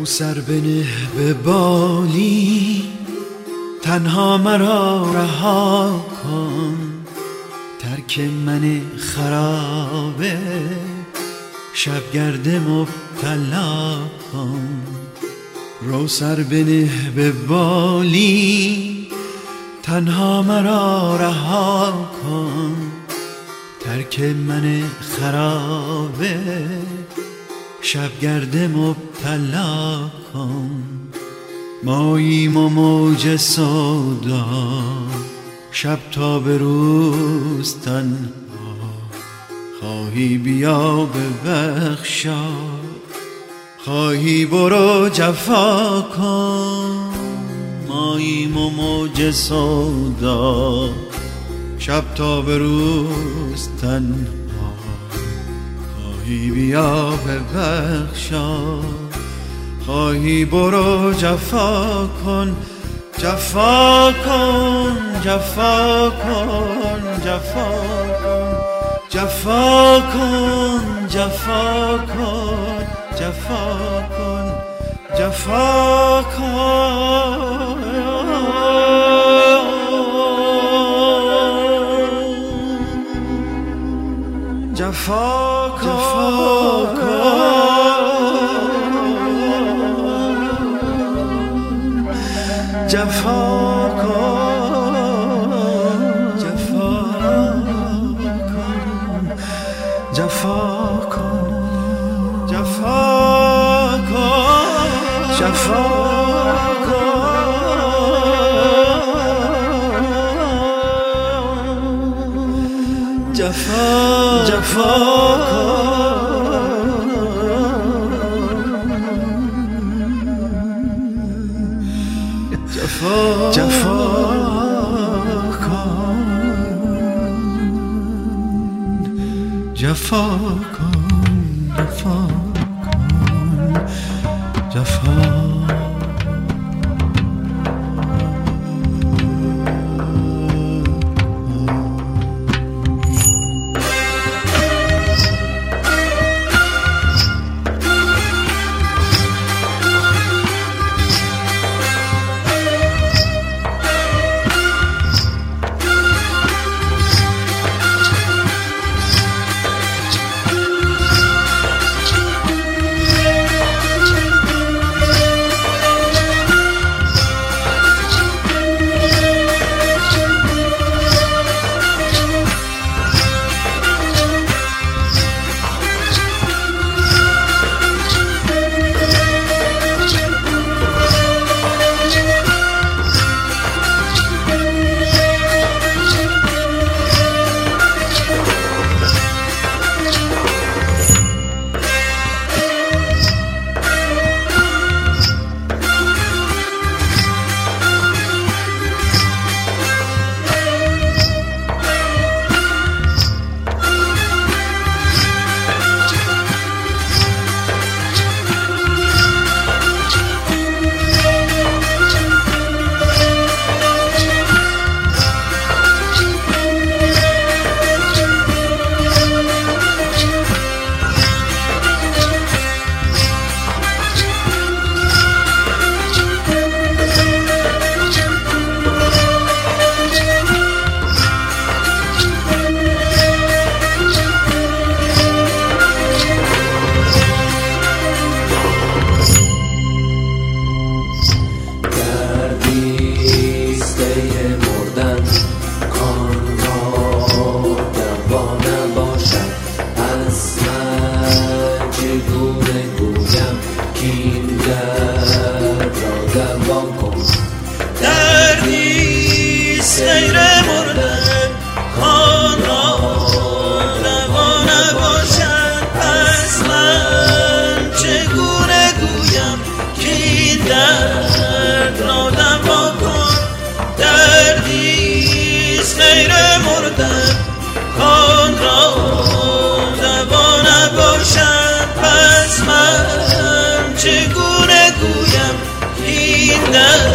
سر بنه به بالی، تنها مرا رها کن. ترک من خرابه، شبگرد مبتلا کن. رو سر بنه به بالی، تنها مرا رها کن. ترک من خرابه، شبگرد مبتلا کن. ماییم و موج سودا، شب تا به روز تنها. خواهی بیا ببخشا، خواهی برو جفا کن. ماییم و موج سودا، شب تا به روز تنها. خواهی بیا ببخشا، خواهی برو جفا کن. جفا کن، جفا کن، جفا کن، جفا کن، جفا کن، جفا کن، جفا کن. جفا کن، جفا کن، جفا کن، جفا کن، جفا کن، جفا جفا کن، جفا. چگونه گویم این